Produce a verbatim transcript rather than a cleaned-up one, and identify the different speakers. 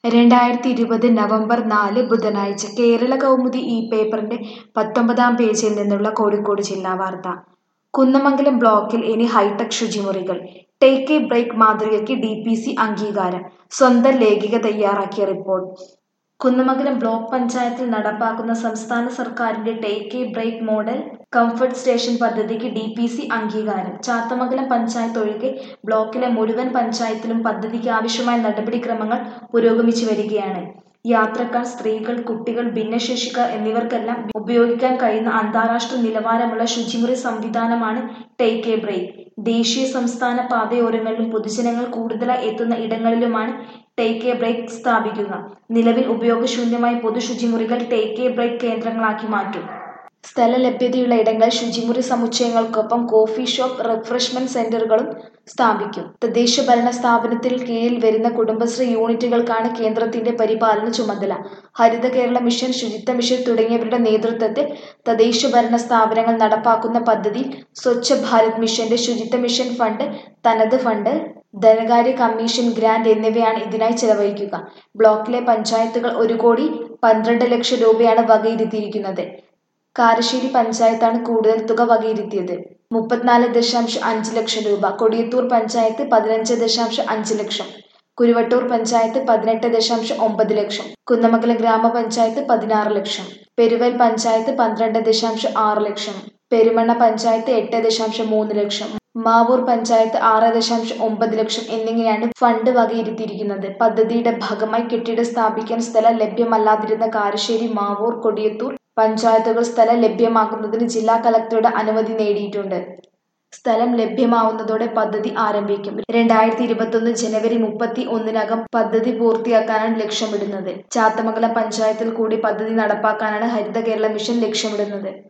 Speaker 1: രണ്ടായിരത്തി ഇരുപത് നവംബർ നാല് ബുധനാഴ്ച കേരള കൗമുദി ഈ പേപ്പറിന്റെ പത്തൊമ്പതാം പേജിൽ നിന്നുള്ള കോഴിക്കോട് ജില്ലാ വാർത്ത. കുന്നമംഗലം ബ്ലോക്കിൽ ഇനി ഹൈടെക് ശുചിമുറികൾ. ടേക്ക് എ ബ്രേക്ക് മാതൃകയ്ക്ക് ഡി പി സി അംഗീകാരം. സ്വന്തം ലേഖിക തയ്യാറാക്കിയ റിപ്പോർട്ട്. കുന്നമംഗലം ബ്ലോക്ക് പഞ്ചായത്തിൽ നടപ്പാക്കുന്ന സംസ്ഥാന സർക്കാരിന്റെ take a break model comfort station പദ്ധതിക്ക് ഡി പി സി അംഗീകാരം. ചാത്തമംഗലം പഞ്ചായത്ത് ഒഴികെ ബ്ലോക്കിലെ മുഴുവൻ പഞ്ചായത്തിലും പദ്ധതിക്ക് ആവശ്യമായ നടപടിക്രമങ്ങൾ പുരോഗമിച്ചു വരികയാണ്. യാത്രക്കാർ, സ്ത്രീകൾ, കുട്ടികൾ, ഭിന്നശേഷിക്കാർ എന്നിവർക്കെല്ലാം ഉപയോഗിക്കാൻ കഴിയുന്ന അന്താരാഷ്ട്ര നിലവാരമുള്ള ശുചിമുറി സംവിധാനമാണ് ടേക്ക് എ ബ്രേക്ക്. ദേശീയ സംസ്ഥാന പാതയോരങ്ങളിലും പൊതുജനങ്ങൾ കൂടുതലായി എത്തുന്ന ഇടങ്ങളിലുമാണ് ടേക്ക് എ ബ്രേക്ക് സ്ഥാപിക്കുക. നിലവിൽ ഉപയോഗശൂന്യമായ പൊതു ശുചിമുറികൾ ടേക്ക് എ ബ്രേക്ക് കേന്ദ്രങ്ങളാക്കി മാറ്റും. സ്ഥല ലഭ്യതയുള്ള ഇടങ്ങളിൽ ശുചിമുറി സമുച്ചയങ്ങൾക്കൊപ്പം കോഫി ഷോപ്പ്, റിഫ്രഷ്മെന്റ് സെന്ററുകളും സ്ഥാപിക്കും. തദ്ദേശ ഭരണ സ്ഥാപനത്തിന് കീഴിൽ വരുന്ന കുടുംബശ്രീ യൂണിറ്റുകൾക്കാണ് കേന്ദ്രത്തിന്റെ പരിപാലന ചുമതല. ഹരിത കേരള മിഷൻ, ശുചിത്വ മിഷൻ തുടങ്ങിയവരുടെ നേതൃത്വത്തിൽ തദ്ദേശ ഭരണ സ്ഥാപനങ്ങൾ നടപ്പാക്കുന്ന പദ്ധതിയിൽ സ്വച്ഛ് ഭാരത് മിഷന്റെ ശുചിത്വ മിഷൻ ഫണ്ട്, തനത് ഫണ്ട്, ധനകാര്യ കമ്മീഷൻ ഗ്രാന്റ് എന്നിവയാണ് ഇതിനായി ചെലവഴിക്കുക. ബ്ലോക്കിലെ പഞ്ചായത്തുകൾ ഒരു കോടി പന്ത്രണ്ട് ലക്ഷം രൂപയാണ് വകയിരുത്തിയിരിക്കുന്നത്. കാരശ്ശേരി പഞ്ചായത്താണ് കൂടുതൽ തുക വകയിരുത്തിയത്, മുപ്പത്തിനാല് ദശാംശം അഞ്ച് ലക്ഷം രൂപ. കൊടിയത്തൂർ പഞ്ചായത്ത് പതിനഞ്ച് ദശാംശം അഞ്ച് ലക്ഷം, കുരുവട്ടൂർ പഞ്ചായത്ത് പതിനെട്ട് ദശാംശം ഒമ്പത് ലക്ഷം, കുന്നമംഗലം ഗ്രാമപഞ്ചായത്ത് പതിനാറ് ലക്ഷം, പെരുവയൽ പഞ്ചായത്ത് പന്ത്രണ്ട് ദശാംശം ആറ് ലക്ഷം, പെരുമണ്ണ പഞ്ചായത്ത് എട്ട് ദശാംശം മൂന്ന് ലക്ഷം, മാവൂർ പഞ്ചായത്ത് ആറ് ദശാംശം ഒമ്പത് ലക്ഷം എന്നിങ്ങനെയാണ് ഫണ്ട് വകയിരുത്തിയിരിക്കുന്നത്. പദ്ധതിയുടെ ഭാഗമായി കെട്ടിടം സ്ഥാപിക്കാൻ സ്ഥലം ലഭ്യമല്ലാതിരുന്ന കാരശ്ശേരി, മാവൂർ, കൊടിയത്തൂർ പഞ്ചായത്തുകൾ സ്ഥലം ലഭ്യമാക്കുന്നതിന് ജില്ലാ കളക്ടറുടെ അനുമതി നേടിയിട്ടുണ്ട്. സ്ഥലം ലഭ്യമാവുന്നതോടെ പദ്ധതി ആരംഭിക്കും. രണ്ടായിരത്തി ഇരുപത്തൊന്ന് ജനുവരി മുപ്പത്തി ഒന്നിനകം പദ്ധതി പൂർത്തിയാക്കാനാണ് ലക്ഷ്യമിടുന്നത്. ചാത്തമംഗലം പഞ്ചായത്തിൽ കൂടി പദ്ധതി നടപ്പാക്കാനാണ് ഹരിത കേരള മിഷൻ ലക്ഷ്യമിടുന്നത്.